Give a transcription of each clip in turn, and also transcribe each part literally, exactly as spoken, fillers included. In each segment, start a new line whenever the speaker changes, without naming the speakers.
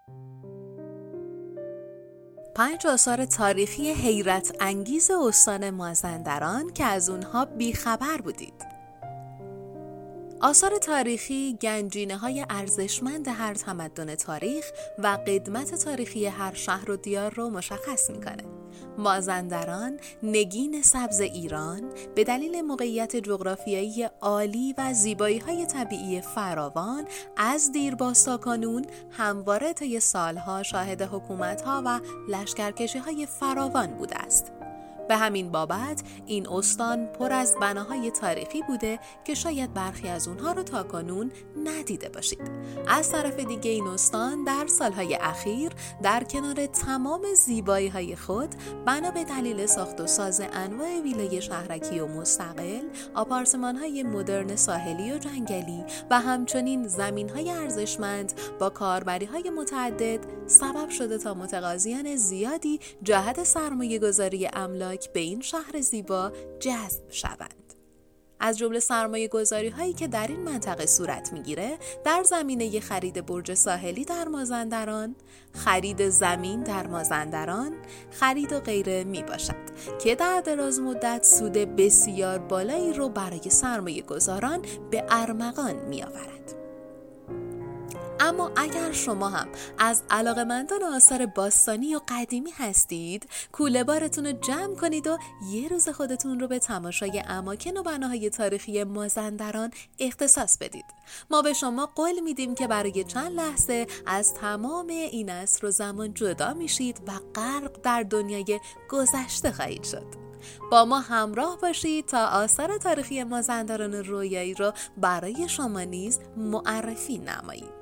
پنج آثار تاریخی حیرت انگیز استان مازندران که از اونها بیخبر بودید. آثار تاریخی گنجینه‌های ارزشمند هر تمدن تاریخ و قدمت تاریخی هر شهر و دیار رو مشخص میکنه. مازندران، نگین سبز ایران، به دلیل موقعیت جغرافیایی عالی و زیبایی‌های طبیعی فراوان، از دیرباز کنون همواره طی سالها شاهد حکومت‌ها و لشکرکشی‌های فراوان بوده است. به همین بابت این استان پر از بناهای تاریخی بوده که شاید برخی از اونها رو تاکنون ندیده باشید. از طرف دیگه این استان در سالهای اخیر در کنار تمام زیبایی‌های خود بنا به دلیل ساخت و ساز انواع ویلای شهرکی و مستقل، آپارتمان‌های مدرن ساحلی و جنگلی و همچنین زمین‌های ارزشمند با کاربری‌های متعدد سبب شده تا متقاضیان زیادی جهت سرمایه‌گذاری املاک به این شهر زیبا جذب شوند. از جمله سرمایه گذاری هایی که در این منطقه صورت میگیره در زمینه خرید برج ساحلی در مازندران، خرید زمین در مازندران، خرید و غیره می باشد که در دراز مدت سود بسیار بالایی رو برای سرمایه گذاران به ارمغان می آورد. اما اگر شما هم از علاقه‌مندان آثار باستانی و قدیمی هستید، کوله بارتون رو جمع کنید و یه روز خودتون رو به تماشای اماکن و بناهای تاریخی مازندران اختصاص بدید. ما به شما قول میدیم که برای چند لحظه از تمام این عصر و زمان جدا میشید و غرق در دنیای گذشته خواهید شد. با ما همراه باشید تا آثار تاریخی مازندران رویایی رو برای شما نیز معرفی نماییم.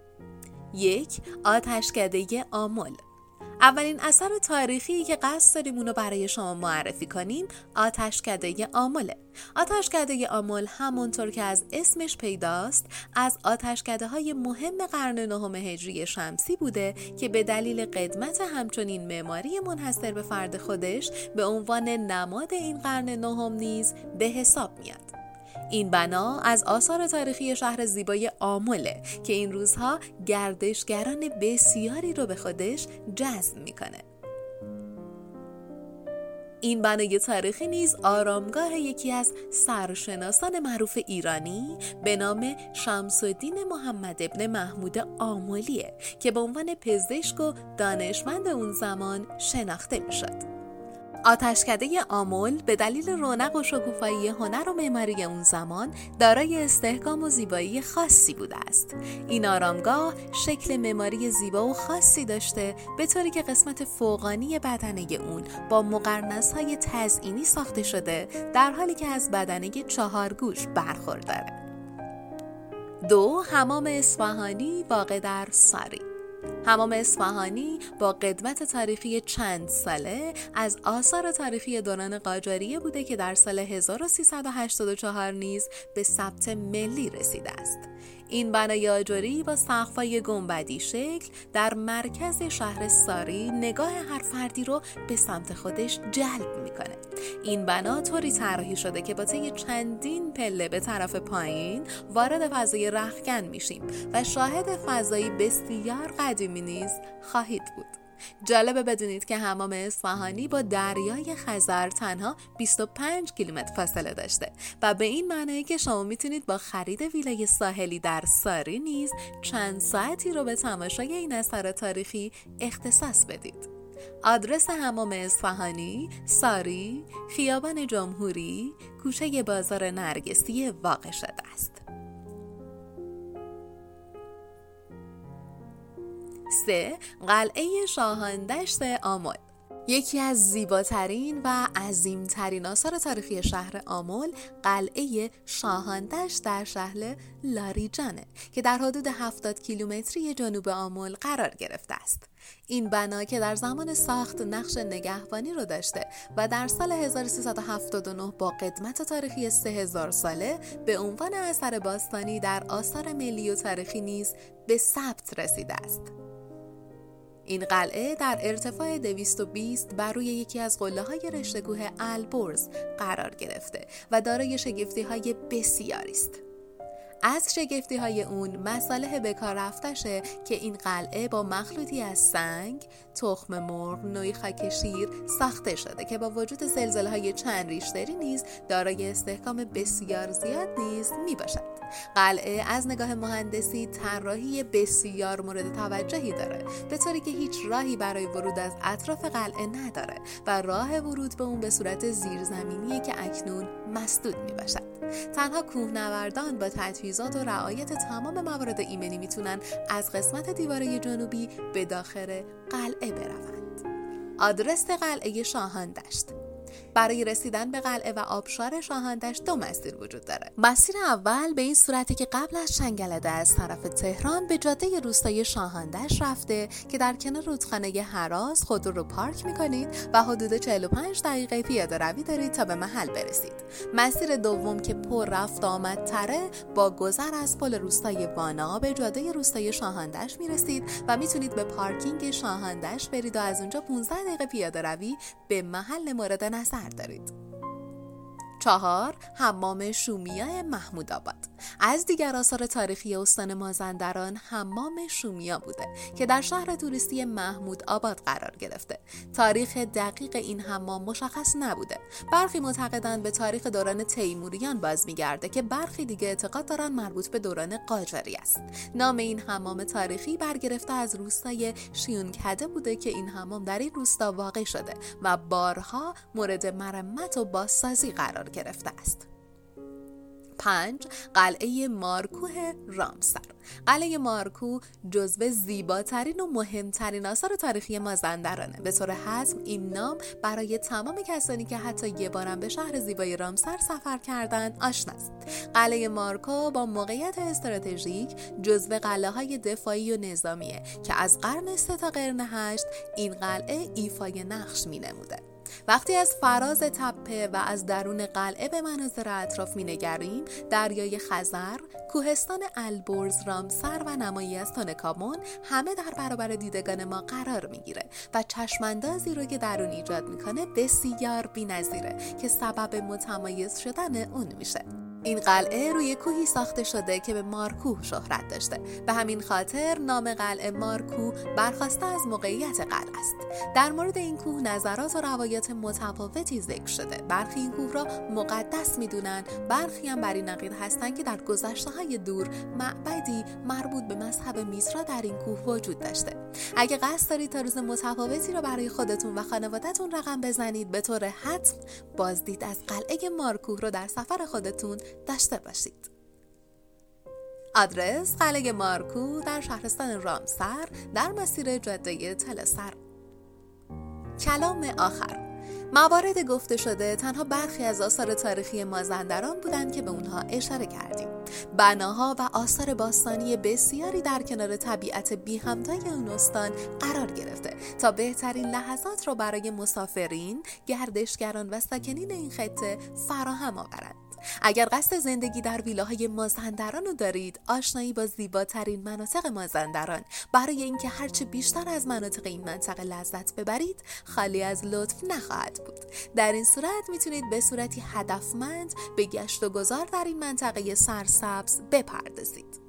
یک، آتشکده آمل. اولین اثر تاریخی که قصد داریم اونو برای شما معرفی کنیم آتشکده آمله. آتشکده آمل همونطور که از اسمش پیداست از آتشکده های مهم قرن نهم هجری شمسی بوده که به دلیل قدمت همچنین معماری منحصر به فرد خودش به عنوان نماد این قرن نهم نیز به حساب میاد. این بنا از آثار تاریخی شهر زیبای آمله که این روزها گردشگران بسیاری رو به خودش جذب میکنه. این بنای تاریخی نیز آرامگاه یکی از سرشناسان معروف ایرانی به نام شمس‌الدین محمد ابن محمود آملیه که به عنوان پزشک و دانشمند اون زمان شناخته میشد. آتشکده آمل به دلیل رونق و شکوفایی هنر و معماری اون زمان دارای استحکام و زیبایی خاصی بوده است. این آرامگاه شکل معماری زیبا و خاصی داشته به طوری که قسمت فوقانی بدنه اون با مقرنس‌های تزئینی ساخته شده در حالی که از بدنه چهار گوش برخورداره. دو، حمام اصفهانی واقع در ساری. حمام اصفهانی با قدمت تاریخی چند ساله از آثار تاریخی دوران قاجاریه بوده که در سال هزار و سیصد و هشتاد و چهار نیز به ثبت ملی رسیده است. این بنای آجری با سقف‌های گنبدی شکل در مرکز شهر ساری نگاه هر فردی رو به سمت خودش جلب میکنه. این بنا طوری طراحی شده که با طی چندین پله به طرف پایین وارد فضای رختکن میشیم و شاهد فضایی بسیار قدیمی نیز خواهید بود. جالبه بدونید که حمام اصفهانی با دریای خزر تنها بیست و پنج کیلومتر فاصله داشته و به این معنی که شما میتونید با خرید ویلای ساحلی در ساری نیز چند ساعتی رو به تماشای این اثر تاریخی اختصاص بدید. آدرس حمام اصفهانی، ساری، خیابان جمهوری، کوچه بازار نرگسی واقع شده است. سه، قلعه شاهاندشت آمل. یکی از زیباترین و عظیمترین آثار تاریخی شهر آمل قلعه شاهاندشت در شهر لاریجانه که در حدود هفتاد کیلومتری جنوب آمل قرار گرفته است. این بنا که در زمان ساخت نقش نگهبانی رو داشته و در سال هزار و سیصد و هفتاد و نه با قدمت تاریخی سه هزار ساله به عنوان اثر باستانی در آثار ملی و تاریخی نیز به ثبت رسیده است. این قلعه در ارتفاع دویست و بیست بر روی یکی از قله‌های رشته‌کوه البرز قرار گرفته و دارای شگفتی‌های بسیاری است. از شگفتی های اون مصالح به کار رفتشه که این قلعه با مخلوطی از سنگ، تخم مرغ، نوعی خاک شیر ساخته شده که با وجود زلزله های چند ریشتری نیز دارای استحکام بسیار زیاد نیز می باشد. قلعه از نگاه مهندسی طراحی بسیار مورد توجهی داره، به طوری که هیچ راهی برای ورود از اطراف قلعه نداره و راه ورود به اون به صورت زیرزمینیه که اکنون مسدود می باشد. تنها کوهنوردان با تجهیزات و رعایت تمام موارد ایمنی میتونن از قسمت دیواره جنوبی به داخل قلعه بروند. آدرس قلعه شاهاندشت. برای رسیدن به قلعه و آبشار شاهاندشت دو مسیر وجود داره. مسیر اول به این صورته که قبل از چنگلده از طرف تهران به جاده روستای شاهاندشت رفته که در کنار رودخانه هراس خودرو رو پارک میکنید و حدود چهل و پنج دقیقه پیاده روی دارید تا به محل برسید. مسیر دوم که پر رفت آمد تره، با گذر از پل روستای وانا به جاده روستای شاهاندشت میرسید و میتونید به پارکینگ شاهاندشت برید و از اونجا پانزده دقیقه پیاده روی به محل مورد نظر دارید. چهار، حمام شومیا محمود آباد. از دیگر آثار تاریخی استان مازندران حمام شومیا بوده که در شهر توریستی محمود آباد قرار گرفته. تاریخ دقیق این حمام مشخص نبوده. برخی معتقدند به تاریخ دوران تیموریان باز میگرده که برخی دیگه اعتقاد دارن مربوط به دوران قاجاری است. نام این حمام تاریخی برگرفته از روستای شیونکده بوده که این حمام در این روستا واقع شده و بارها مورد مرمت و بازسازی قرار گرفته است. پنج، قلعه مارکوه رامسر. قلعه مارکو جزو زیباترین و مهمترین آثار تاریخی مازندرانه. به طور حتم این نام برای تمام کسانی که حتی یه بارم به شهر زیبای رامسر سفر کردند آشناست. قلعه مارکو با موقعیت استراتژیک جزو قلعه‌های دفاعی و نظامیه که از قرن سه تا قرن هشت این قلعه ایفای نقش می‌نموده. وقتی از فراز تپه و از درون قلعه به مناظر اطراف می‌نگریم، دریای خزر، کوهستان البرز، رامسر و نمایی از تونکامون همه در برابر دیدگان ما قرار میگیره و چشماندازی رو که در اون ایجاد میکنه بسیار بی‌نظیره که سبب متمایز شدن اون میشه. این قلعه روی کوهی ساخته شده که به مارکو شهرت داشته. به همین خاطر نام قلعه مارکو برخواسته از موقعیت قلعه است. در مورد این کوه نظرات و روایات متفاوتی ذکر شده. برخی این کوه را مقدس میدونن، برخی هم بر این عقیده هستن که در گذشته‌های دور معبدی مربوط به مذهب میترا در این کوه وجود داشته. اگه قصد دارید تا روز متفاوتی را برای خودتون و خانواده‌تون رقم بزنید، به طور حتم بازدید از قلعه مارکو رو در سفر خودتون داشته باشید. آدرس قلعه مارکو در شهرستان رامسر در مسیر جاده تلسر. کلام آخر. موارد گفته شده تنها برخی از آثار تاریخی مازندران بودند که به اونها اشاره کردیم. بناها و آثار باستانی بسیاری در کنار طبیعت بی همتای اون استان قرار گرفته تا بهترین لحظات رو برای مسافرین، گردشگران و ساکنین این خطه فراهم آورند. اگر قصد زندگی در ویلاهای مازندران رو دارید، آشنایی با زیباترین مناطق مازندران برای اینکه هرچه بیشتر از مناطق این منطقه لذت ببرید، خالی از لطف نخواهد بود. در این صورت میتونید به صورتی هدفمند به گشت و گذار در این منطقه سرسبز بپردازید.